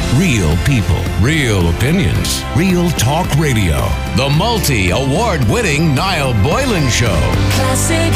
Real people, real opinions, real talk radio. The multi-award-winning Niall Boylan Show. Classic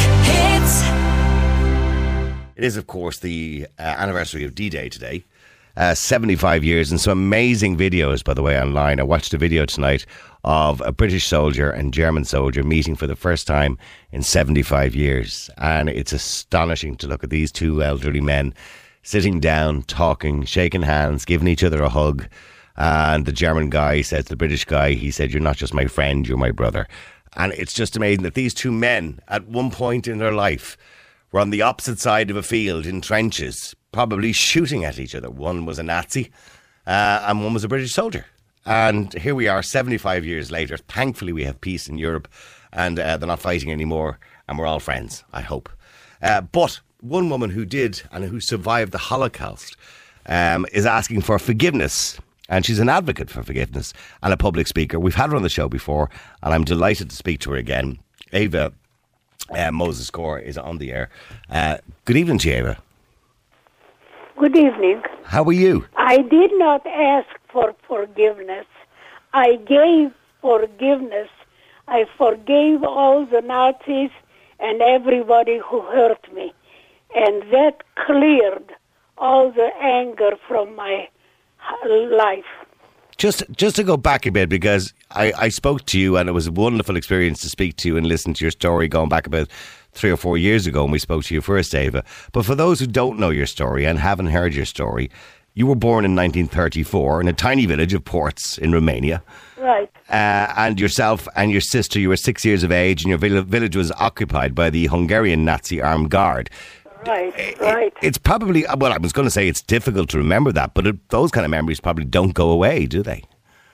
hits. It is, of course, the anniversary of D-Day today. 75 years, and some amazing videos, by the way, online. I watched a video tonight of a British soldier and German soldier meeting for the first time in 75 years. And it's astonishing to look at these two elderly men sitting down, talking, shaking hands, giving each other a hug. And the German guy says to the British guy, he said, "You're not just my friend, you're my brother." And it's just amazing that these two men, at one point in their life, were on the opposite side of a field in trenches, probably shooting at each other. One was a Nazi and one was a British soldier. And here we are 75 years later. Thankfully, we have peace in Europe and they're not fighting anymore and we're all friends, I hope. But one woman who did and who survived the Holocaust is asking for forgiveness. And she's an advocate for forgiveness and a public speaker. We've had her on the show before and I'm delighted to speak to her again. Ava Moses Core is on the air. Good evening to you, Ava. Good evening. How are you? I did not ask for forgiveness. I gave forgiveness. I forgave all the Nazis and everybody who hurt me. And that cleared all the anger from my life. Just to go back a bit, because I spoke to you and it was a wonderful experience to speak to you and listen to your story going back about 3 or 4 years ago when we spoke to you first, Ava. But for those who don't know your story and haven't heard your story, you were born in 1934 in a tiny village of Ports in Romania. Right. And yourself and your sister, you were 6 years of age and your village was occupied by the Hungarian Nazi armed guard. Right. It's probably, well, I was going to say it's difficult to remember that, but those kind of memories probably don't go away, do they?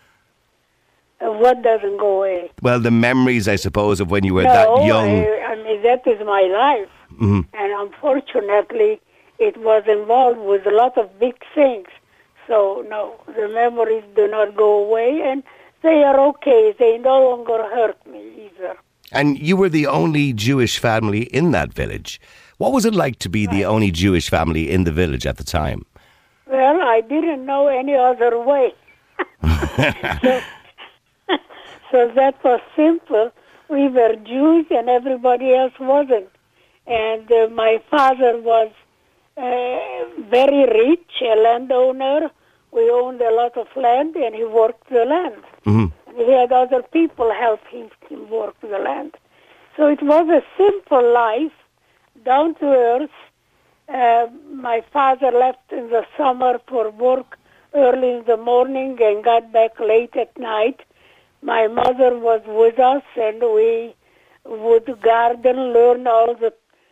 What doesn't go away? Well, the memories, I suppose, of when you were that young. I mean, that is my life. Mm-hmm. And unfortunately, it was involved with a lot of big things. So, no, the memories do not go away, and they are okay. They no longer hurt me either. And you were the only Jewish family in that village. What was it like to be the only Jewish family in the village at the time? Well, I didn't know any other way. So that was simple. We were Jews and everybody else wasn't. And my father was very rich, a landowner. We owned a lot of land and he worked the land. Mm-hmm. And he had other people help him work the land. So it was a simple life, down to earth. My father left in the summer for work early in the morning and got back late at night. My mother was with us and we would garden, learn all the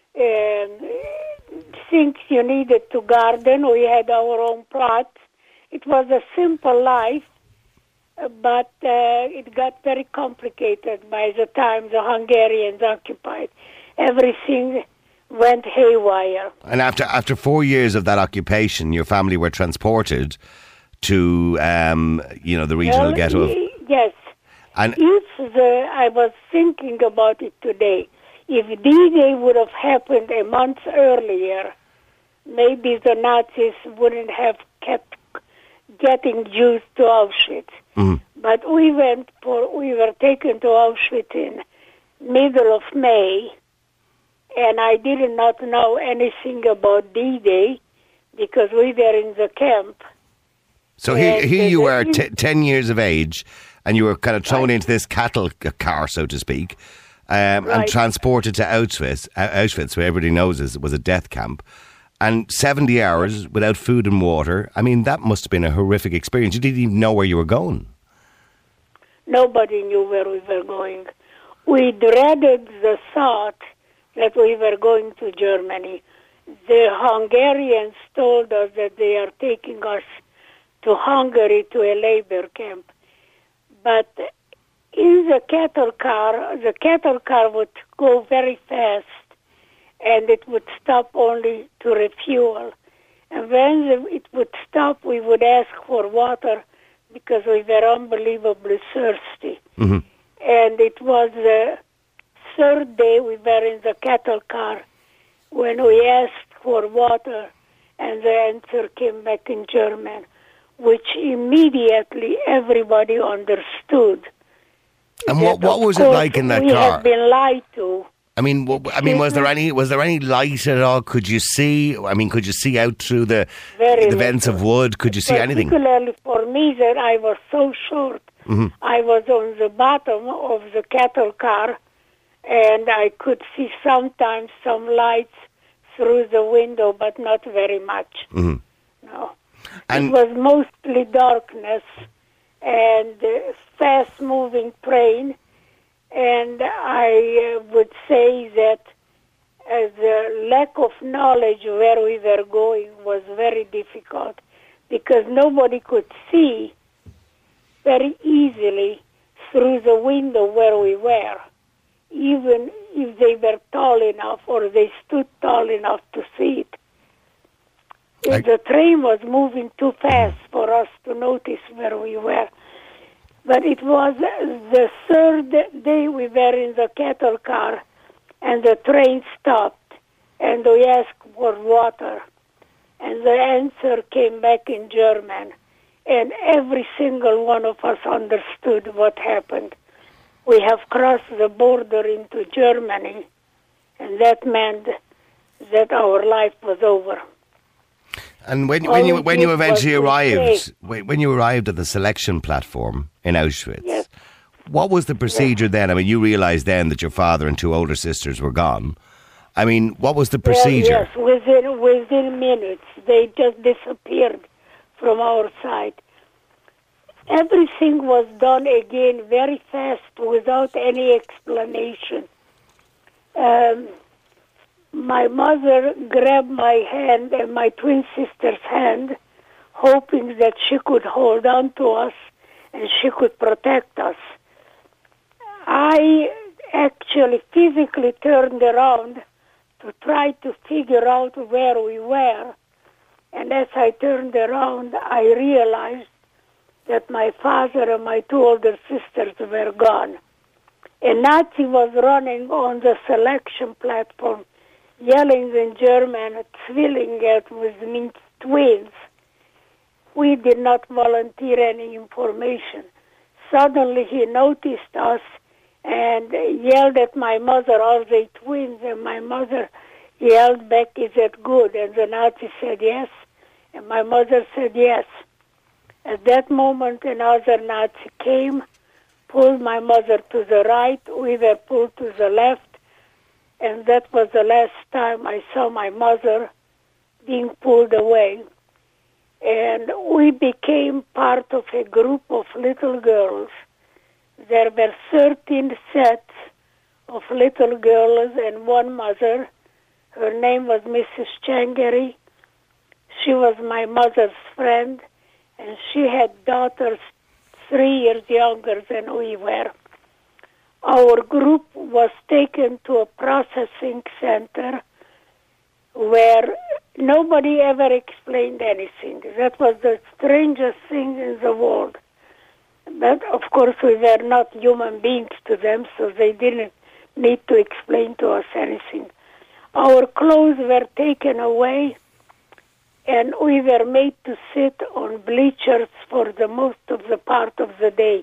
things you needed to garden. We had our own plots. It was a simple life, but it got very complicated by the time the Hungarians occupied. Everything went haywire. And after 4 years of that occupation, your family were transported to, the regional ghetto. Yes. And I was thinking about it today. If D-Day would have happened a month earlier, maybe the Nazis wouldn't have kept getting Jews to Auschwitz. Mm-hmm. But we were taken to Auschwitz in middle of May, and I did not know anything about D-Day because we were in the camp. So here you were, 10 years of age, and you were kind of thrown into this cattle car, so to speak, and transported to Auschwitz, where everybody knows was a death camp. And 70 hours without food and water. I mean, that must have been a horrific experience. You didn't even know where you were going. Nobody knew where we were going. We dreaded the thought that we were going to Germany. The Hungarians told us that they are taking us to Hungary to a labor camp. But in the cattle car would go very fast, and it would stop only to refuel. And when it would stop, we would ask for water because we were unbelievably thirsty. Mm-hmm. And it was the third day we were in the cattle car when we asked for water, and the answer came back in German. which immediately everybody understood. And what was it like in that we car? We had been lied to. I mean, was there any light at all? Could you see? I mean, could you see out through the vents of wood? Could you see anything? Particularly for me, that I was so short. Mm-hmm. I was on the bottom of the cattle car, and I could see sometimes some lights through the window, but not very much. Mm-hmm. No, and it was mostly darkness and fast-moving train. And I would say that the lack of knowledge where we were going was very difficult, because nobody could see very easily through the window where we were, even if they were tall enough or they stood tall enough to see it. The train was moving too fast for us to notice where we were. But it was the third day we were in the cattle car, and the train stopped, and we asked for water. And the answer came back in German, and every single one of us understood what happened. We have crossed the border into Germany, and that meant that our life was over. And when you eventually arrived, when you arrived at the selection platform in Auschwitz, yes. What was the procedure then? I mean, you realised then that your father and two older sisters were gone. I mean, what was the procedure? Well, yes, within minutes, they just disappeared from our sight. Everything was done again very fast without any explanation. My mother grabbed my hand and my twin sister's hand, hoping that she could hold on to us and she could protect us. I actually physically turned around to try to figure out where we were. And as I turned around, I realized that my father and my two older sisters were gone. A Nazi was running on the selection platform, yelling in German, Zwillinge, which means twins. We did not volunteer any information. Suddenly he noticed us and yelled at my mother, "Are they twins?" And my mother yelled back, "Is that good?" And the Nazi said yes, and my mother said yes. At that moment, another Nazi came, pulled my mother to the right, we were pulled to the left, and that was the last time I saw my mother being pulled away. And we became part of a group of little girls. There were 13 sets of little girls and one mother. Her name was Mrs. Changeri. She was my mother's friend, and she had daughters 3 years younger than we were. Our group was taken to a processing center where nobody ever explained anything. That was the strangest thing in the world. But, of course, we were not human beings to them, so they didn't need to explain to us anything. Our clothes were taken away, and we were made to sit on bleachers for the most of the part of the day.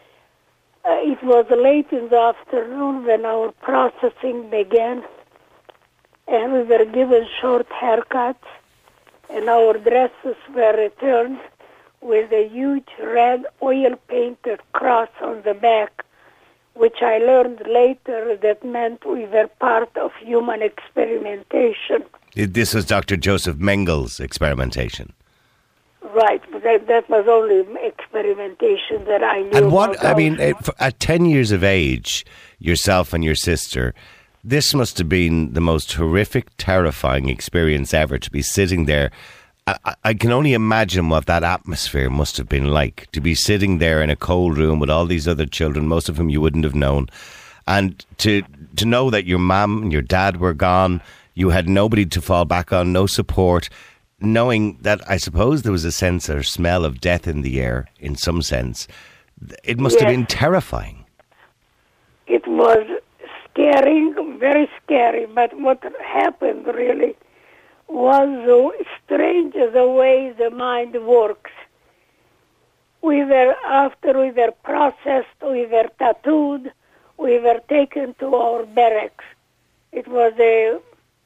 It was late in the afternoon when our processing began, and we were given short haircuts, and our dresses were returned with a huge red oil-painted cross on the back, which I learned later that meant we were part of human experimentation. This was Dr. Joseph Mengel's experimentation. Right, but that was only experimentation that I knew. And what, I mean, at 10 years of age, yourself and your sister, this must have been the most horrific, terrifying experience ever, to be sitting there. I can only imagine what that atmosphere must have been like, to be sitting there in a cold room with all these other children, most of whom you wouldn't have known, and to know that your mum and your dad were gone, you had nobody to fall back on, no support, knowing that I suppose there was a sense or smell of death in the air, in some sense. It must have been terrifying. It was scary, very scary, but what happened really was so strange the way the mind works. After we were processed, we were tattooed, we were taken to our barracks. It was a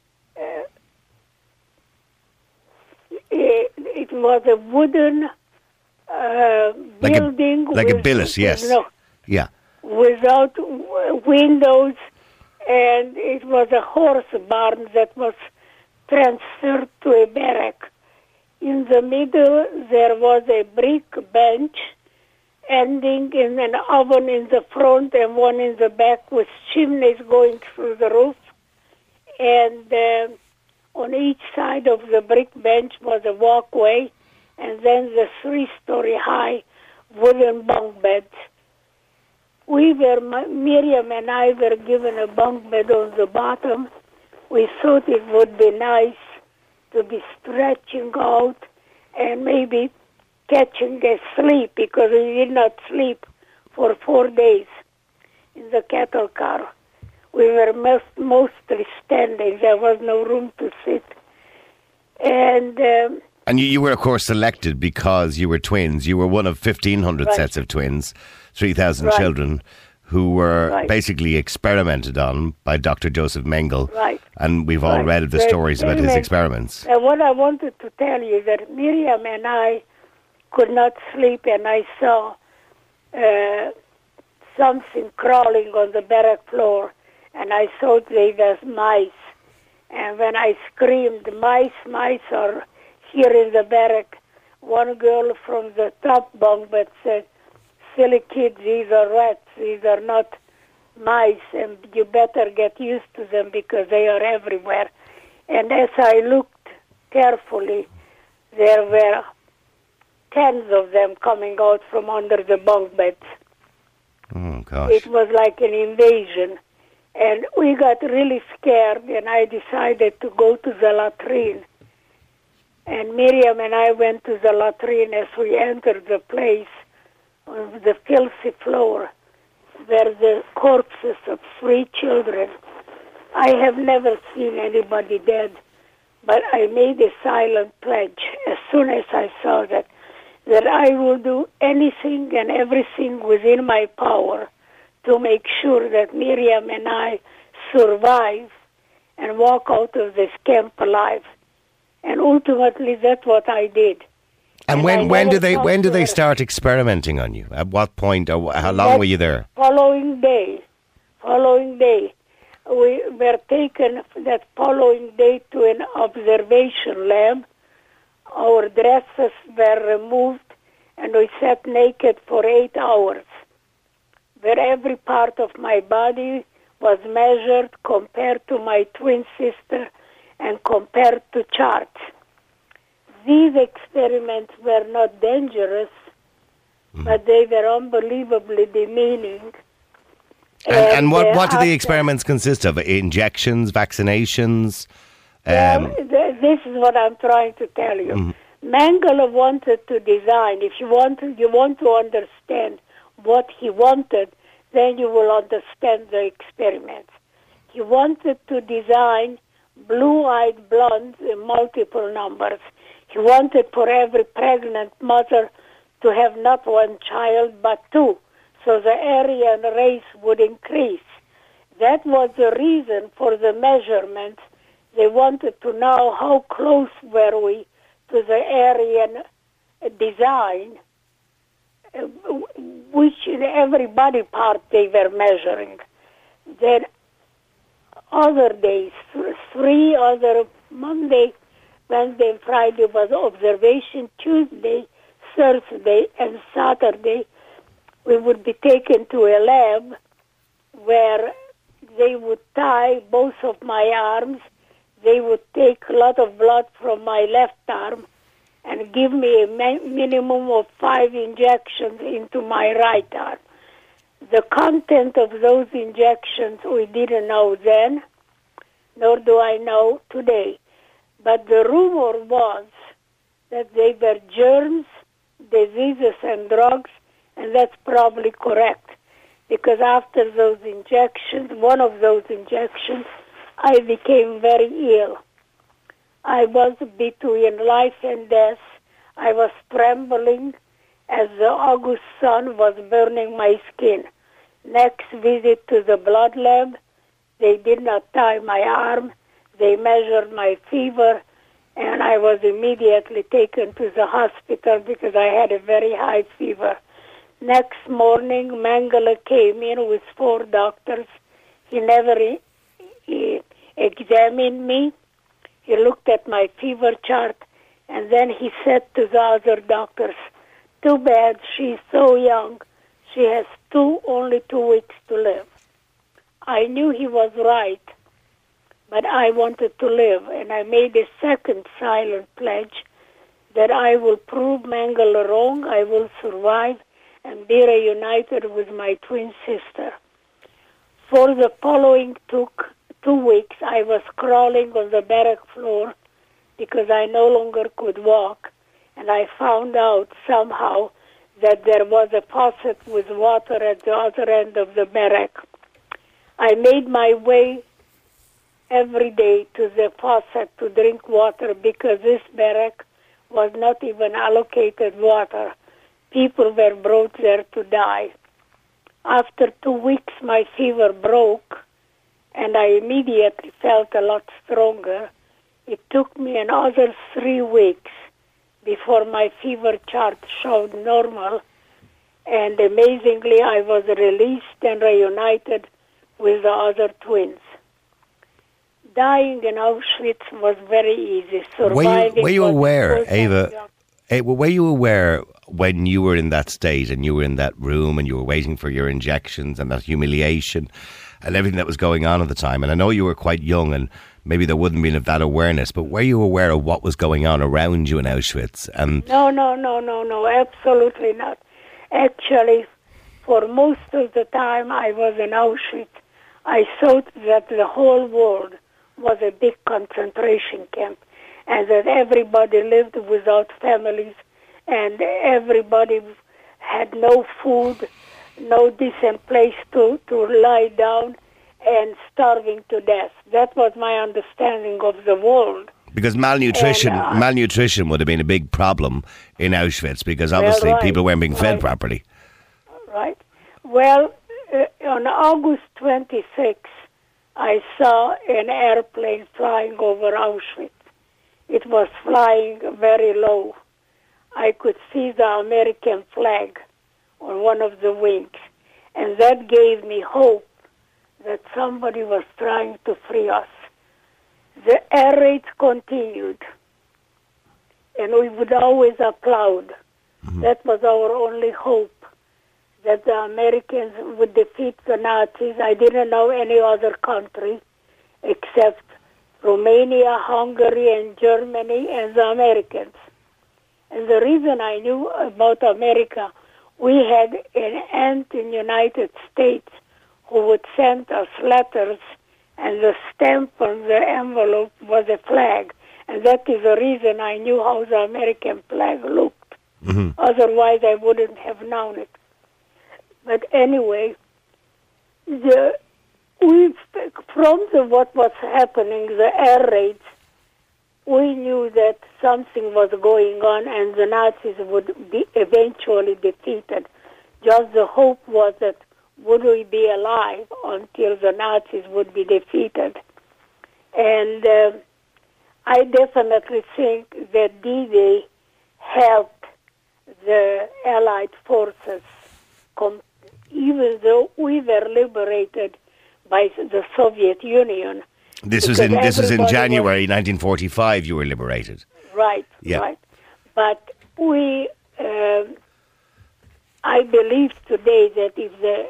wooden building. Like a billet, yes. Yeah. Without windows, and it was a horse barn that was transferred to a barrack. In the middle, there was a brick bench ending in an oven in the front and one in the back with chimneys going through the roof. And on each side of the brick bench was a walkway, and then the 3-story high wooden bunk beds. Miriam and I were given a bunk bed on the bottom. We thought it would be nice to be stretching out and maybe catching a sleep, because we did not sleep for 4 days in the cattle car. We were mostly standing. There was no room to sit. And you were, of course, selected because you were twins. You were one of 1,500 sets of twins, 3,000 children, who were basically experimented on by Dr. Joseph Mengele. Right. And we've all read the stories about his experiments. What I wanted to tell you is that Miriam and I could not sleep, and I saw something crawling on the barrack floor, and I thought they were mice. And when I screamed, mice are here in the barrack, one girl from the top bunk bed said, "Silly kids, these are rats, these are not mice, and you better get used to them because they are everywhere." And as I looked carefully, there were tens of them coming out from under the bunk beds. Oh, gosh. It was like an invasion. And we got really scared, and I decided to go to the latrine. And Miriam and I went to the latrine. As we entered the place, on the filthy floor were the corpses of 3 children. I have never seen anybody dead, but I made a silent pledge as soon as I saw that I will do anything and everything within my power to make sure that Miriam and I survive and walk out of this camp alive. And ultimately, that's what I did. And when do they start experimenting on you? At what point, or how long were you there? Following day. We were taken that following day to an observation lab. Our dresses were removed, and we sat naked for 8 hours, where every part of my body was measured, compared to my twin sister, and compared to charts. These experiments were not dangerous, but they were unbelievably demeaning. And what do the experiments consist of? Injections, vaccinations? This is what I'm trying to tell you. Mengele wanted to design. If you want to understand what he wanted, then you will understand the experiments. He wanted to design blue-eyed blondes in multiple numbers. He wanted for every pregnant mother to have not 1 child, but 2, so the Aryan race would increase. That was the reason for the measurements. They wanted to know how close were we to the Aryan design, which in every body part they were measuring. Then other days, 3 other, Monday, Wednesday, and Friday was observation. Tuesday, Thursday, and Saturday, we would be taken to a lab where they would tie both of my arms. They would take a lot of blood from my left arm and give me a minimum of 5 injections into my right arm. The content of those injections we didn't know then, nor do I know today. But the rumor was that they were germs, diseases, and drugs, and that's probably correct. Because after those injections, one of those injections, I became very ill. I was between life and death. I was trembling, as the August sun was burning my skin. Next visit to the blood lab, they did not tie my arm. They measured my fever, and I was immediately taken to the hospital because I had a very high fever. Next morning, Mengele came in with 4 doctors. He never examined me. He looked at my fever chart, and then he said to the other doctors, "Too bad, she's so young. She has only 2 weeks to live." I knew he was right, but I wanted to live, and I made a second silent pledge that I will prove Mengele wrong, I will survive, and be reunited with my twin sister. For the following 2 weeks, I was crawling on the barrack floor because I no longer could walk, and I found out somehow that there was a faucet with water at the other end of the barrack. I made my way every day to the faucet to drink water because this barrack was not even allocated water. People were brought there to die. After 2 weeks, my fever broke, and I immediately felt a lot stronger. It took me another 3 weeks before my fever chart showed normal, and amazingly, I was released and reunited with the other twins. Dying in Auschwitz was very easy. Surviving Were you aware, Ava? job. Were you aware when you were in that state and you were in that room and you were waiting for your injections and that humiliation and everything that was going on at the time? And I know you were quite young and maybe there wouldn't have been that awareness, but were you aware of what was going on around you in Auschwitz? No, absolutely not. Actually, for most of the time I was in Auschwitz, I thought that the whole world was a big concentration camp and that everybody lived without families and everybody had no food, no decent place to lie down and starving to death. That was my understanding of the world. Because malnutrition would have been a big problem in Auschwitz because obviously people weren't being fed properly. Right. Well, on August 26th, I saw an airplane flying over Auschwitz. It was flying very low. I could see the American flag on one of the wings, and that gave me hope that somebody was trying to free us. The air raids continued, and we would always applaud. Mm-hmm. That was our only hope, that the Americans would defeat the Nazis. I didn't know any other country except Romania, Hungary, and Germany, and the Americans. And the reason I knew about America, we had an aunt in the United States who would send us letters, and the stamp on the envelope was a flag. And that is the reason I knew how the American flag looked. Mm-hmm. Otherwise, I wouldn't have known it. But anyway, what was happening, the air raids, we knew that something was going on and the Nazis would be eventually defeated. Just the hope was that would we be alive until the Nazis would be defeated. And I definitely think that D-Day helped the Allied forces, even though we were liberated by the Soviet Union. This was in January 1945. You were liberated, right? Yeah. Right. But we, I believe today that if the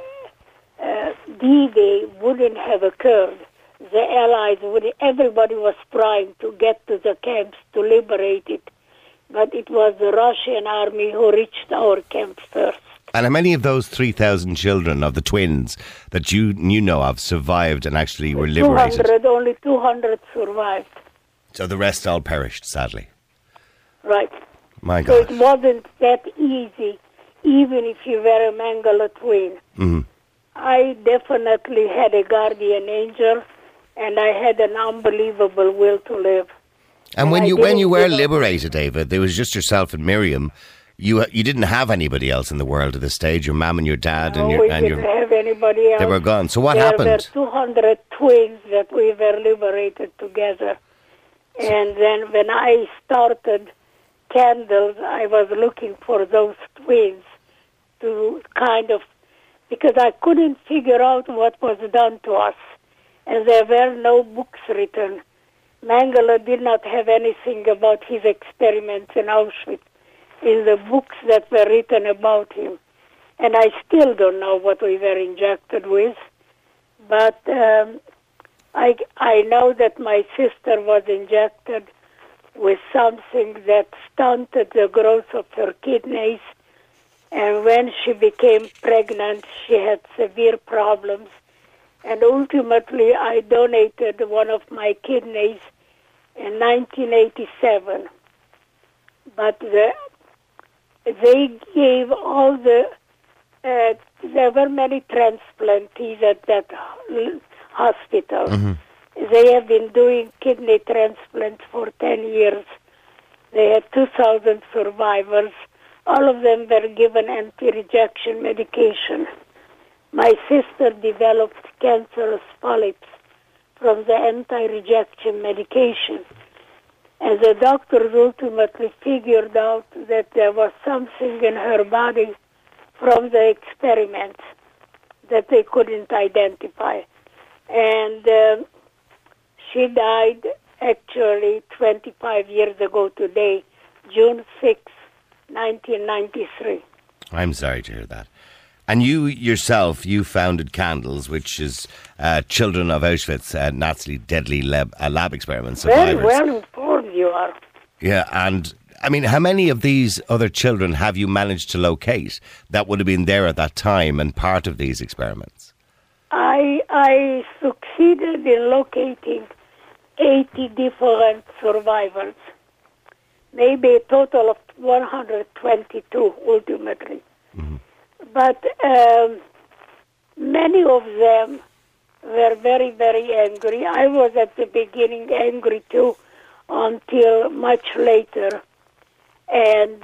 D-Day wouldn't have occurred, the Allies everybody was trying to get to the camps to liberate it, but it was the Russian army who reached our camps first. And how many of those 3,000 children of the twins that you know of survived and actually were liberated? Only 200 survived. So the rest all perished, sadly. Right. My God. So it wasn't that easy, even if you were a Mengele twin. Mm-hmm. I definitely had a guardian angel, and I had an unbelievable will to live. And when you were liberated, Ava, there was just yourself and Miriam. You didn't have anybody else in the world at this stage. Your mum and your dad No, and we your didn't have anybody else. they were gone. So what There happened? were 200 twins that we were liberated together. And then when I started Candles, I was looking for those twins to kind of, because I couldn't figure out what was done to us. And there were no books written. Mengele did not have anything about his experiments in Auschwitz in the books that were written about him. And I still don't know what we were injected with. But I know that my sister was injected with something that stunted the growth of her kidneys. And when she became pregnant, she had severe problems. And ultimately, I donated one of my kidneys in 1987. But they gave all there were many transplantees at that hospital. Mm-hmm. They have been doing kidney transplants for 10 years. They had 2,000 survivors. All of them were given anti-rejection medication. My sister developed cancerous polyps from the anti-rejection medication. And the doctors ultimately figured out that there was something in her body from the experiments that they couldn't identify. And she died actually 25 years ago today, June 6, 1993. I'm sorry to hear that. And you yourself, you founded Candles, which is Children of Auschwitz, Nazi deadly lab experiment survivors. Very well informed you are. Yeah, and I mean, how many of these other children have you managed to locate that would have been there at that time and part of these experiments? I succeeded in locating 80 different survivors, maybe a total of 122 ultimately. Mm-hmm. But many of them were very, very angry. I was at the beginning angry too until much later. And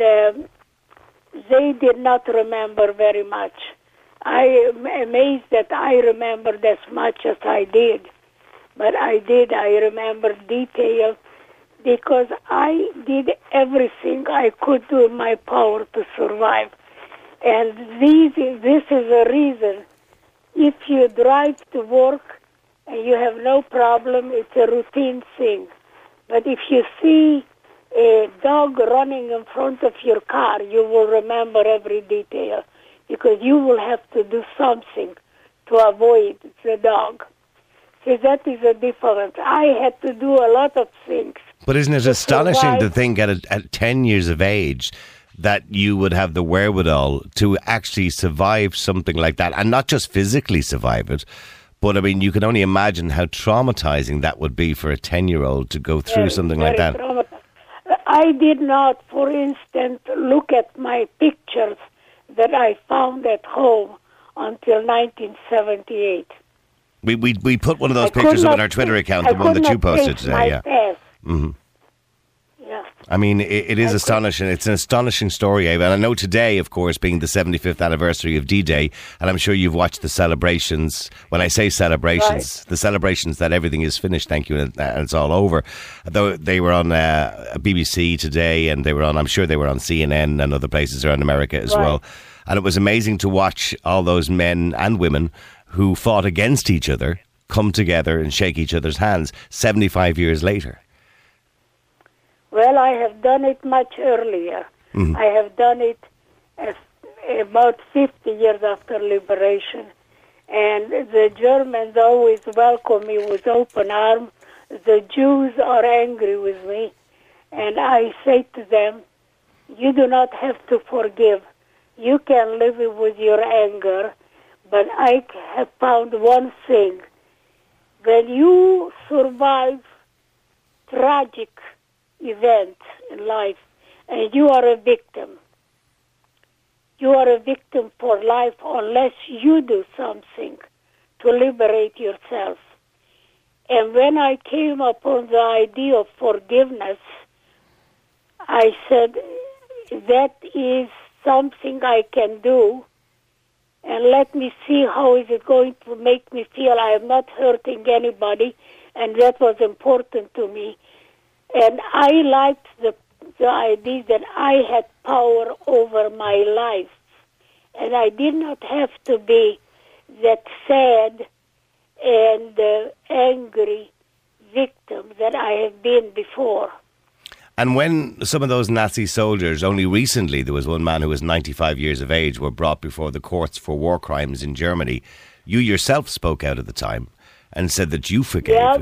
they did not remember very much. I am amazed that I remembered as much as I did. But I remember details because I did everything I could do in my power to survive. And this is a reason. If you drive to work and you have no problem, it's a routine thing. But if you see a dog running in front of your car, you will remember every detail because you will have to do something to avoid the dog. So that is a difference. I had to do a lot of things. But isn't it astonishing to think at 10 years of age that you would have the wherewithal to actually survive something like that, and not just physically survive it, but I mean, you can only imagine how traumatizing that would be for a 10-year-old to go through something like that. I did not, for instance, look at my pictures that I found at home until 1978. We put one of those pictures up on our Twitter account, the one that you posted today. Yeah. Mm-hmm. Yeah. I mean, it is astonishing. It's an astonishing story, Ava. And I know today, of course, being the 75th anniversary of D-Day, and I'm sure you've watched the celebrations. When I say celebrations, the celebrations that everything is finished, thank you, and it's all over. Though they were on BBC today, and I'm sure they were on CNN and other places around America as well. And it was amazing to watch all those men and women who fought against each other come together and shake each other's hands 75 years later. Well, I have done it much earlier. Mm-hmm. I have done it about 50 years after liberation. And the Germans always welcome me with open arms. The Jews are angry with me. And I say to them, you do not have to forgive. You can live with your anger. But I have found one thing. When you survive tragic events in life and you are a victim, you are a victim for life unless you do something to liberate yourself. And when I came upon the idea of forgiveness, I said, that is something I can do, and let me see how is it going to make me feel. I am not hurting anybody, and that was important to me. And I liked the idea that I had power over my life, and I did not have to be that sad and angry victim that I have been before. And when some of those Nazi soldiers, only recently there was one man who was 95 years of age, were brought before the courts for war crimes in Germany, you yourself spoke out at the time and said that you forgave, him.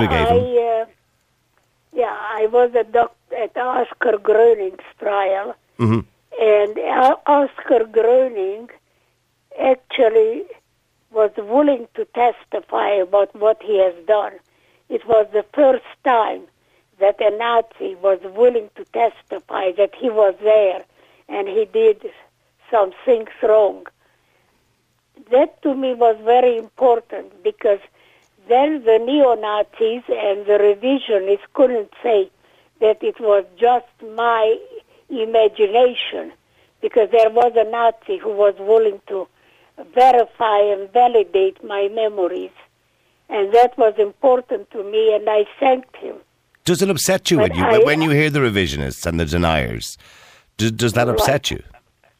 I was at Oscar Gröning's trial, Mm-hmm. and Oscar Gröning actually was willing to testify about what he has done. It was the first time that a Nazi was willing to testify that he was there and he did some things wrong. That to me was very important, because then the neo-Nazis and the revisionists couldn't say that it was just my imagination, because there was a Nazi who was willing to verify and validate my memories. And that was important to me, and I thanked him. Does it upset you when you hear the revisionists and the deniers? Does that upset you?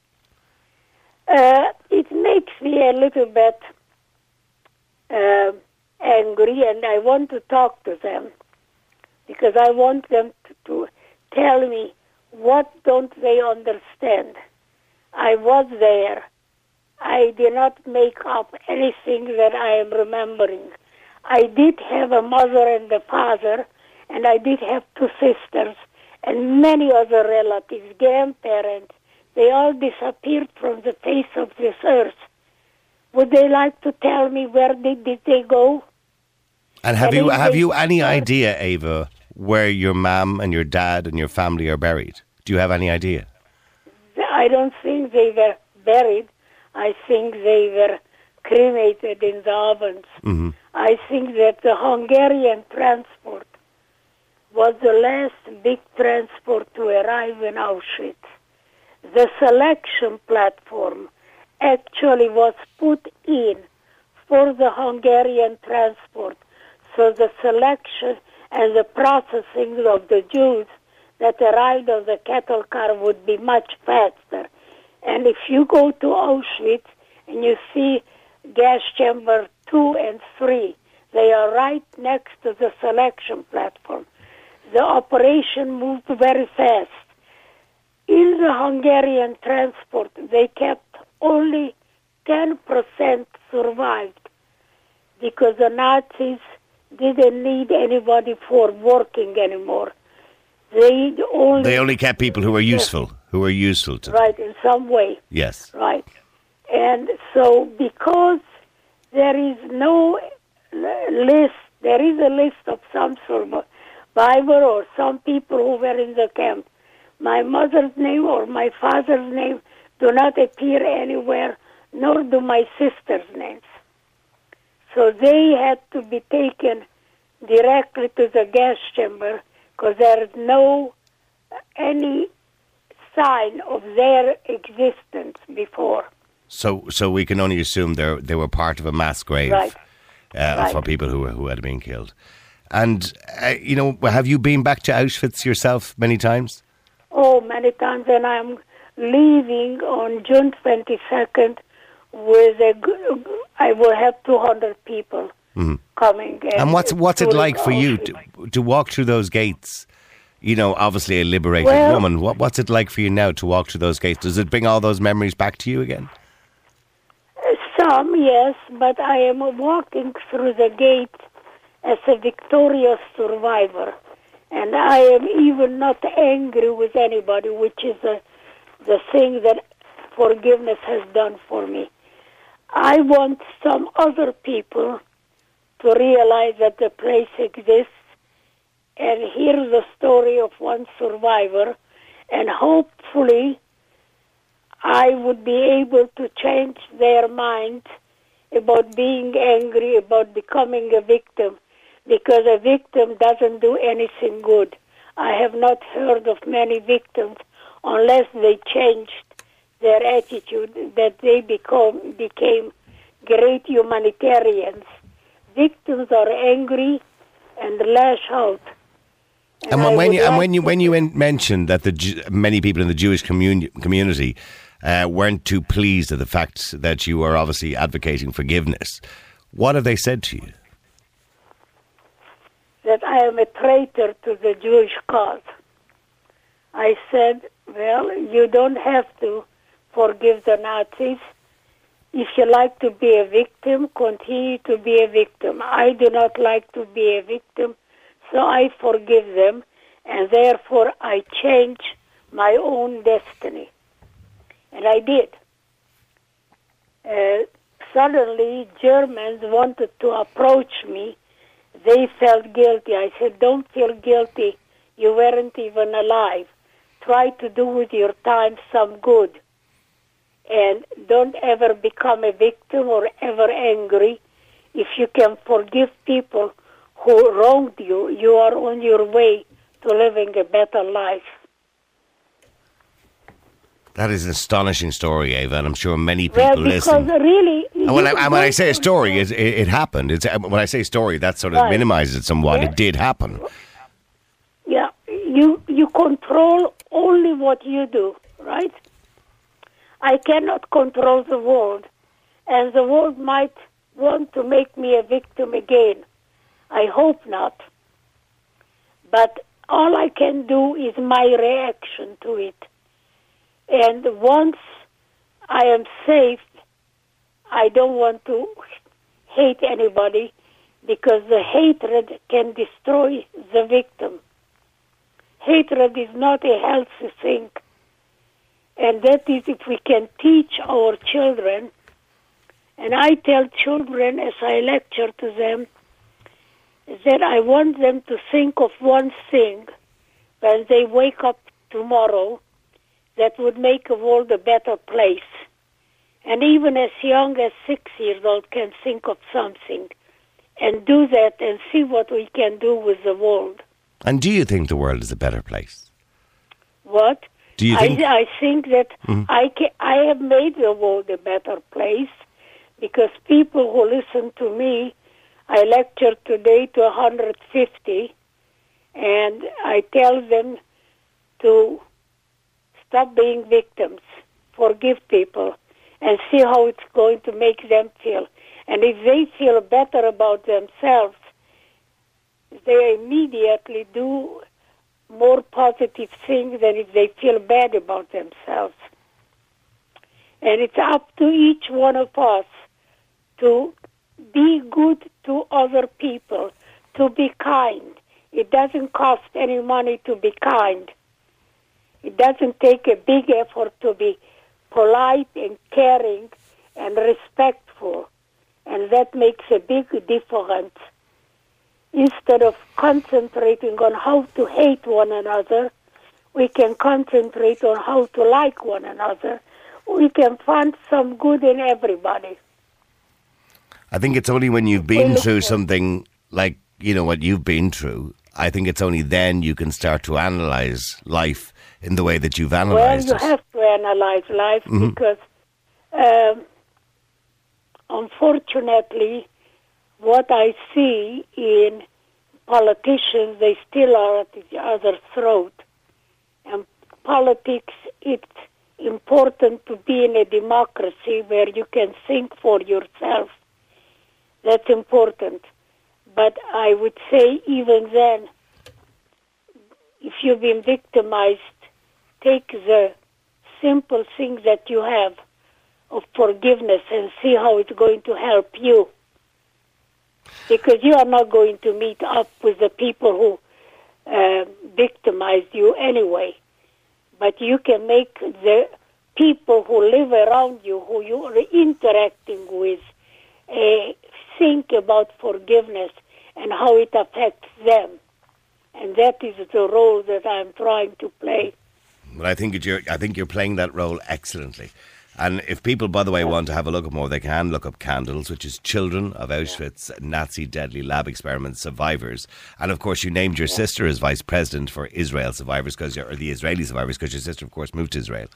It makes me a little bit angry, and I want to talk to them, because I want them to tell me what don't they understand. I was there. I did not make up anything that I am remembering. I did have a mother and a father, and I did have two sisters and many other relatives, grandparents. They all disappeared from the face of this earth. Would they like to tell me where did they go? And have you any idea, Ava, where your mum and your dad and your family are buried? Do you have any idea? I don't think they were buried. I think they were cremated in the ovens. Mm-hmm. I think that the Hungarian transport was the last big transport to arrive in Auschwitz. The selection platform actually was put in for the Hungarian transport, so the selection and the processing of the Jews that arrived on the cattle car would be much faster. And if you go to Auschwitz and you see gas chamber 2 and 3, they are right next to the selection platform. The operation moved very fast. In the Hungarian transport, they kept only 10% survived, because the Nazis didn't need anybody for working anymore. They only kept people who were useful, to right, in some way. Yes. Right. And so because there is no list, there is a list of some survivor or some people who were in the camp. My mother's name or my father's name do not appear anywhere, nor do my sister's names. So they had to be taken directly to the gas chamber, because there is no any sign of their existence before. So we can only assume they were part of a mass grave, right. For people who had been killed. And have you been back to Auschwitz yourself many times? Oh, many times, and I'm leaving on June 22nd with I will have 200 people. Mm-hmm. Coming. And what's it like for you to walk through those gates? Obviously a liberated woman. What's it like for you now to walk through those gates? Does it bring all those memories back to you again? Some, yes, but I am walking through the gate as a victorious survivor. And I am even not angry with anybody, which is the thing that forgiveness has done for me. I want some other people to realize that the place exists and hear the story of one survivor, and hopefully I would be able to change their mind about being angry, about becoming a victim, because a victim doesn't do anything good. I have not heard of many victims unless they changed their attitude, that they became great humanitarians. Victims are angry and lash out. And when you mentioned that many people in the Jewish community weren't too pleased at the fact that you were obviously advocating forgiveness, what have they said to you? That I am a traitor to the Jewish cause. I said, well, you don't have to forgive the Nazis. If you like to be a victim, continue to be a victim. I do not like to be a victim, so I forgive them, and therefore I change my own destiny. And I did. Suddenly, Germans wanted to approach me. They felt guilty. I said, don't feel guilty. You weren't even alive. Try to do with your time some good. And don't ever become a victim or ever angry. If you can forgive people who wronged you, you are on your way to living a better life. That is an astonishing story, Ava, and I'm sure many people listen. Really, and when I say a story, it happened. When I say story, that sort of minimizes it somewhat. Yeah. It did happen. Yeah, you control only what you do, right? I cannot control the world, and the world might want to make me a victim again. I hope not. But all I can do is my reaction to it. And once I am safe, I don't want to hate anybody, because the hatred can destroy the victim. Hatred is not a healthy thing. And that is if we can teach our children, and I tell children as I lecture to them, that I want them to think of one thing when they wake up tomorrow that would make the world a better place. And even as young as 6 years old can think of something and do that and see what we can do with the world. And do you think the world is a better place? What? Do you think? I think that I have made the world a better place, because people who listen to me, I lecture today to 150, and I tell them to stop being victims, forgive people, and see how it's going to make them feel. And if they feel better about themselves, they immediately do more positive things than if they feel bad about themselves. And it's up to each one of us to be good to other people, to be kind. It doesn't cost any money to be kind. It doesn't take a big effort to be polite and caring and respectful. And that makes a big difference. Instead of concentrating on how to hate one another, we can concentrate on how to like one another. We can find some good in everybody. I think it's only when you've been through something like, what you've been through, I think it's only then you can start to analyse life in the way that you've analysed it. Well, you have to analyse life because, unfortunately, what I see in politicians, they still are at each other's throat. And politics, it's important to be in a democracy where you can think for yourself. That's important. But I would say even then, if you've been victimized, take the simple things that you have of forgiveness and see how it's going to help you. Because you are not going to meet up with the people who victimized you anyway. But you can make the people who live around you, who you are interacting with, think about forgiveness and how it affects them. And that is the role that I'm trying to play. Well, I think you're playing that role excellently. And if people, by the way, want to have a look at more, they can look up Candles, which is Children of Auschwitz Nazi Deadly Lab Experiment Survivors. And of course, you named your sister as vice president for Israel survivors, or the Israeli survivors, because your sister, of course, moved to Israel.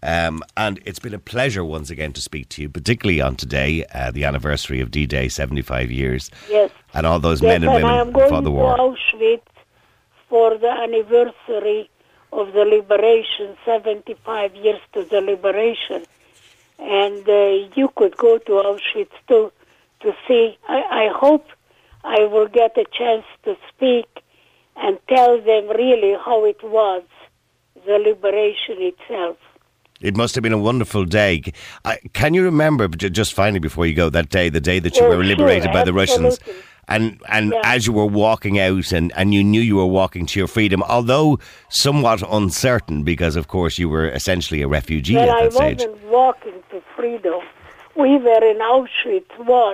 And it's been a pleasure once again to speak to you, particularly on today, the anniversary of D-Day, 75 years. Yes. And all those men and women who fought the war. I am going to Auschwitz for the anniversary of the liberation, 75 years to the liberation. And you could go to Auschwitz to see. I hope I will get a chance to speak and tell them really how it was, the liberation itself. It must have been a wonderful day. Can you remember, just finally before you go, the day that you were liberated by the Russians? And as you were walking out and you knew you were walking to your freedom, although somewhat uncertain because, of course, you were essentially a refugee at that stage. I wasn't walking to freedom. We were in Auschwitz I,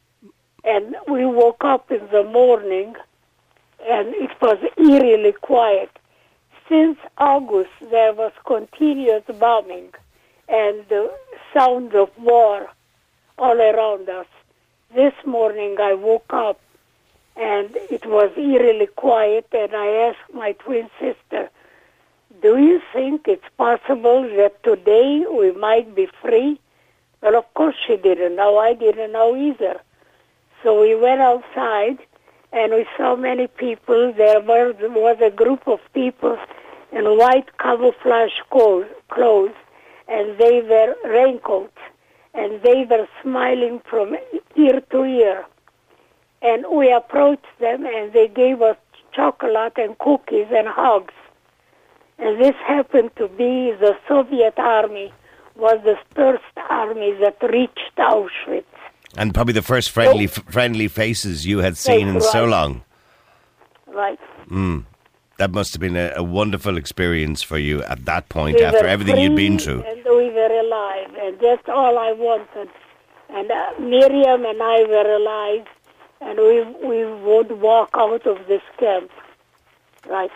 and we woke up in the morning, and it was eerily quiet. Since August, there was continuous bombing and the sound of war all around us. This morning I woke up and it was eerily quiet, and I asked my twin sister, do you think it's possible that today we might be free? Well, of course she didn't know. I didn't know either. So we went outside and we saw many people. There was a group of people in white camouflage clothes, and they were raincoats. And they were smiling from ear to ear. And we approached them, and they gave us chocolate and cookies and hugs. And this happened to be the Soviet army, was the first army that reached Auschwitz. And probably the first friendly faces you had seen in so long. Right. That must have been a wonderful experience for you at that point, after everything you'd been through. And we were alive, and that's all I wanted. And Miriam and I were alive, and we would walk out of this camp. Right.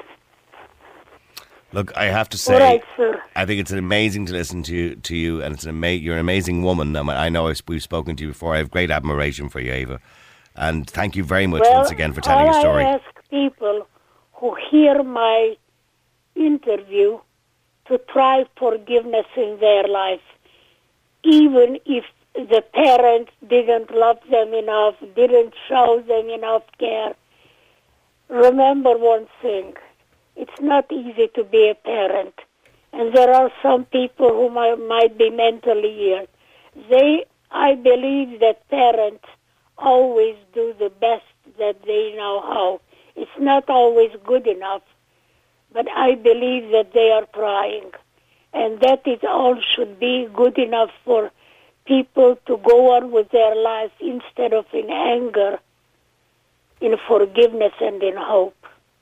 Look, I have to say, right, sir. I think it's amazing to listen to you, and you're an amazing woman. I know we've spoken to you before. I have great admiration for you, Eva. And thank you very much once again for telling your story. I ask people who hear my interview to try forgiveness in their life, even if the parents didn't love them enough, didn't show them enough care. Remember one thing, it's not easy to be a parent, and there are some people who might be mentally ill. I believe that parents always do the best that they know how. It's not always good enough, but I believe that they are trying. And that is all should be good enough for people to go on with their lives instead of in anger, in forgiveness and in hope.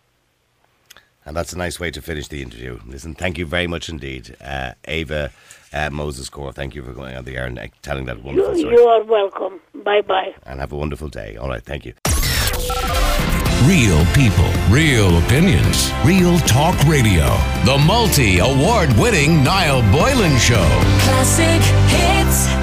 And that's a nice way to finish the interview. Listen, thank you very much indeed. Eva Moses-Core, thank you for going on the air and telling that wonderful story. You are welcome. Bye-bye. And have a wonderful day. All right, thank you. Real people, real opinions, real talk radio. The multi-award-winning Niall Boylan Show. Classic hits.